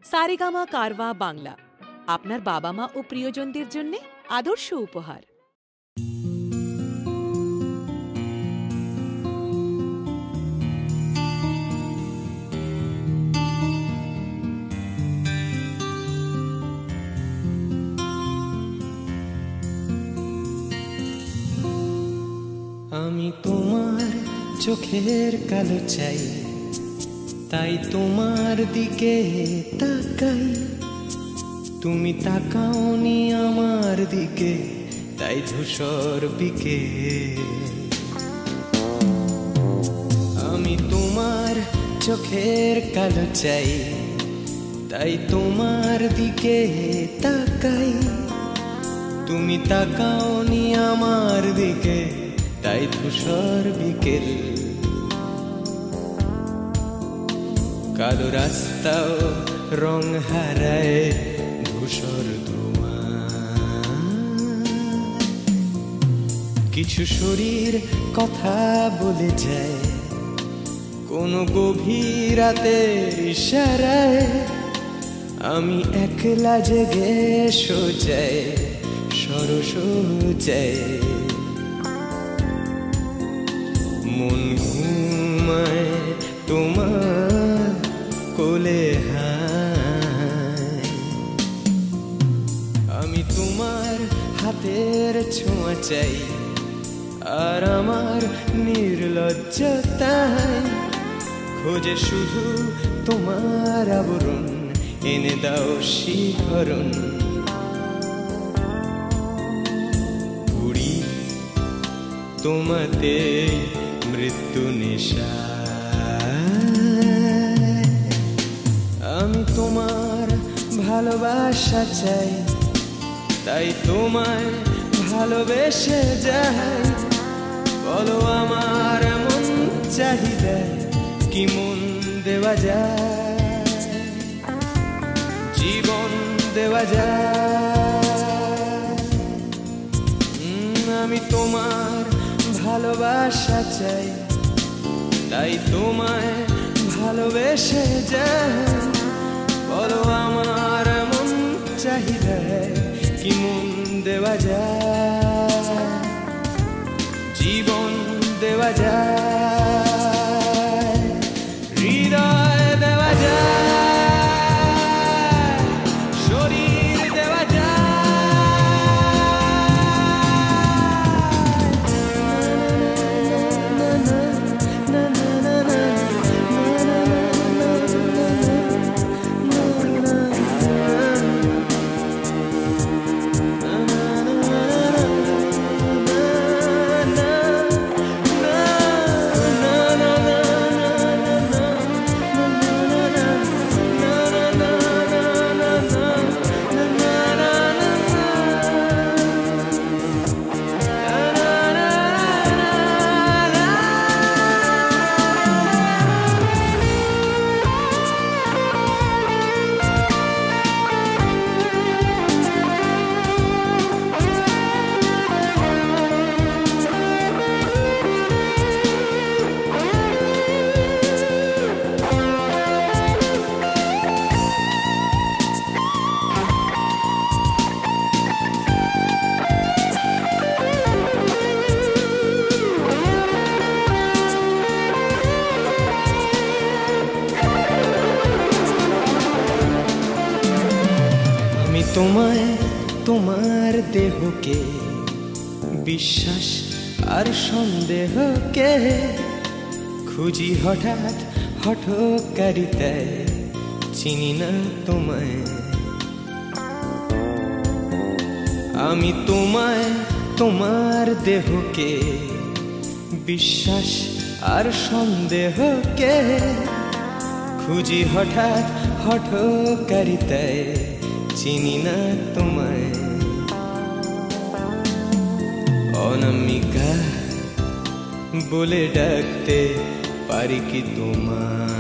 সারেগামা কারওয়া বাংলা, আপনার বাবা মা ও প্রিয়জনদের জন্য আদর্শ উপহার। আমি তোমার চোখের কালো চাই, তাই তোমার দিকে তাকাই। তুমি তাকাওনি আমার দিকে, তাই ধূসর বিকে। আমি তোমার চোখের কালো চাই, তাই তোমার দিকে তাকাই। তুমি তাকাওনি আমার দিকে, তাই ধূসর বিকেল। কালো রাস্তাও রং হারায় ধূসর ধোঁয়া। কিছু শরীর কথা বলে যায় কোনো গভীর রাতের ইশারায়। আমি একলা জেগে সোজায় সরস যায়। মন ঘুমায় তোমার কোলে হায়। আমি তোমার হাতের ছোঁয়া চাই, আর আমার নির্লজ্জতায় খোঁজে শুধু তোমার আবরণ। এনে দাও শিহরণ। পুরি তোমাতে মৃত্যু নেশা। আমি তোমার ভালোবাসা চাই, তাই তোমায় ভালোবেসে যাই। বলো আমার এমন চাহিদা কি মন দেওয়া যায়, জীবন দেওয়া যায়। আমি তোমার ভালোবাসা চাই, তাই তোমায় ভালোবেসে যাই। বলো আমার এমন চাহিদা কি মন দেওয়া যায়, জীবন দেওয়া যায়, হৃদয় দেওয়া যায়, শরীর দেওয়া যায়। তোমায় তোমার দেহকে বিশ্বাস আর সন্দেহকে খুঁজি হঠাৎ হঠকারিতায়। চিনি না তোমায় আমি, তোমায় তোমার দেহকে বিশ্বাস আর সন্দেহকে খুঁজি হঠাৎ হঠকারিতায়। চিনি না তোমায় অনামিকা বলে ডাকতে পারি কি তোমায়?